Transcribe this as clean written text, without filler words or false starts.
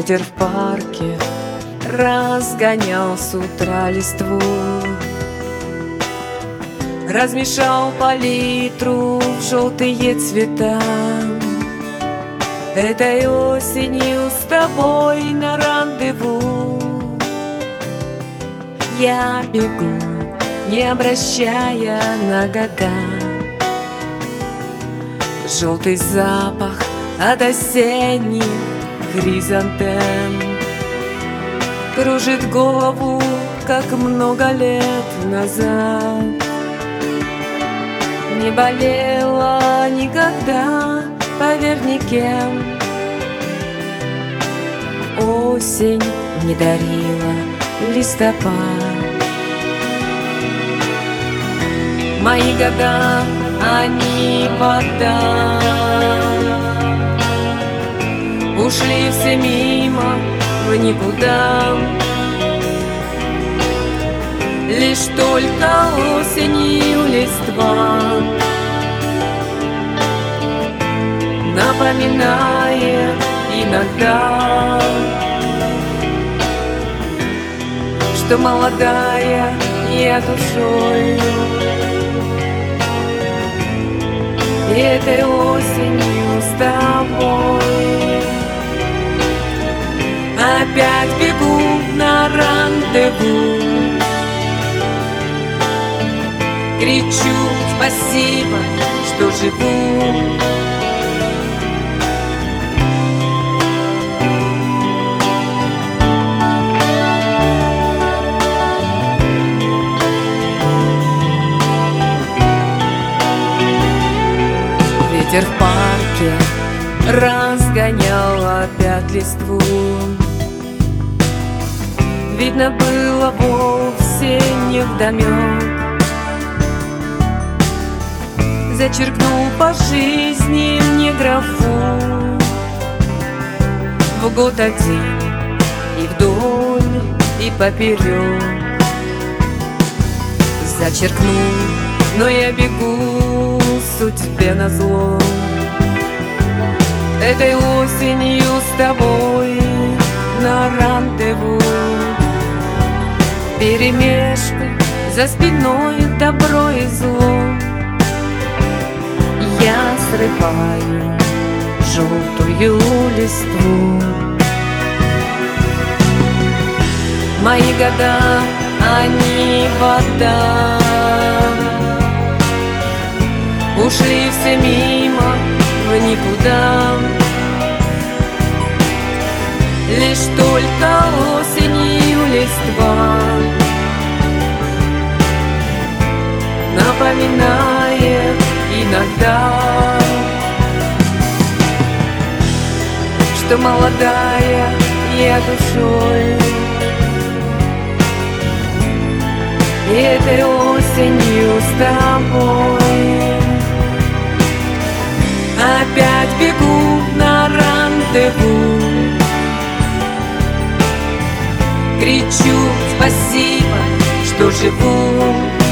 Ветер в парке разгонял с утра листву, размешал палитру в желтые цвета. Этой осенью с тобой на рандеву я бегу, не обращая на года. Желтый запах от осенних хризантем кружит голову, как много лет назад. Не болела никогда, поверь, никем. Осень не дарила листопад. Мои года, они вода, ушли все мимо в никуда. Лишь только осенью листва напоминает иногда, что молодая я душой. И этой осенью с тобой опять бегу на рандеву. Кричу спасибо, что живу. Ветер в парке разгонял опять листву. Видно было вовсе невдомек. Зачеркнул по жизни мне графу в год один, и вдоль, и поперек. Зачеркнул, но я бегу судьбе назло. Этой осенью с тобой на рандеву. Перемешка за спиной добро и зло. Я срываю желтую листву. Мои года, они вода, ушли все мимо в никуда. Лишь только осенью листва напоминает иногда, что молодая я душой. И этой осенью с тобой опять бегу на рандеву. Кричу спасибо, что живу.